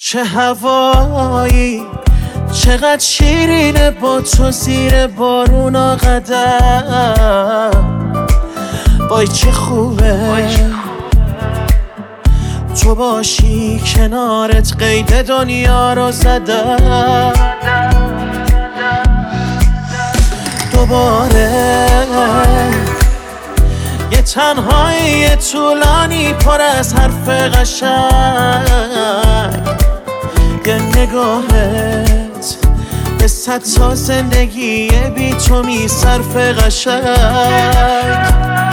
چه هوایی چقدر شیرینه با تو زیر بارون قدم. وای چه خوبه تو باشی کنارت، قید دنیا رو زدم. دوباره یه تنهایی طولانی پر از حرف قشنگ، یه نگاهت یه 100 تا زندگی بی تو می صرف قشنگ.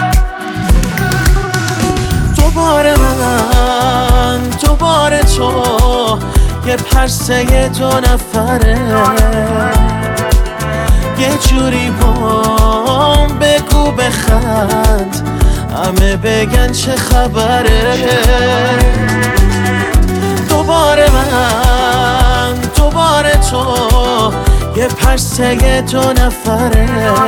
دوباره من دوباره تو، یه پرسه 2 نفره، یه جوری بام بگو بخند همه بگن چه خبره. دوباره من دوباره تو، یه پرسه 2 نفره،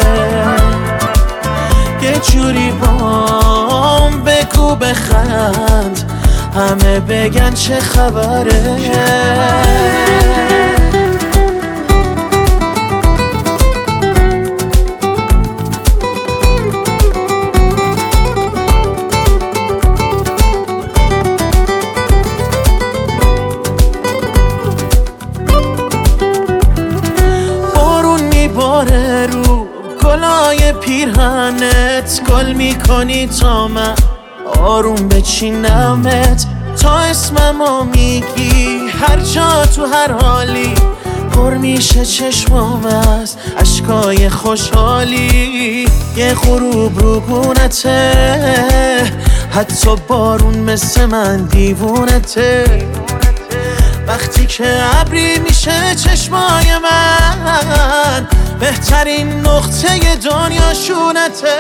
یه جوری بام بگو بخند همه بگن چه خبره. باره رو گلای پیرهنت، گل میکنی تا من آروم بچینمت، تا اسممو میگی هر جا تو هر حالی، پر میشه چشمام از اشکای خوشحالی. یه غروب رو گونته، حتی بارون مثل من دیوونته، وقتی که ابری میشه چشمای من، بهترین نقطه دنیا شونته.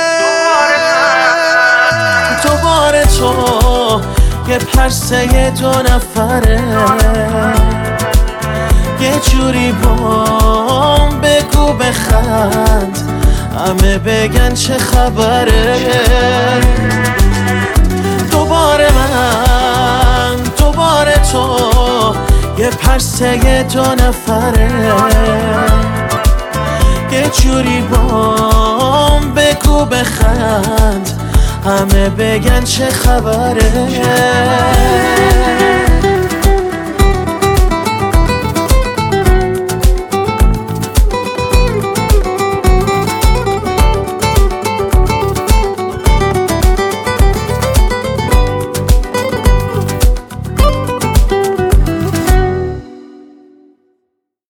دوباره تو، یه پرسه 2 نفره، یه جوری بام بگو بخند همه بگن چه خبره. دوباره من دوباره تو، یه پرسه 2 نفره، یه جوری بام بگو بخند همه بگن چه خبره.